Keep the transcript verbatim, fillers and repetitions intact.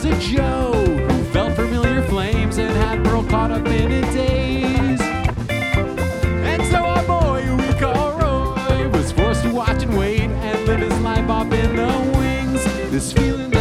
a Joe who felt familiar flames and had Pearl caught up in a daze. And so our boy, who we call Roy, was forced to watch and wait and live his life off in the wings. This feeling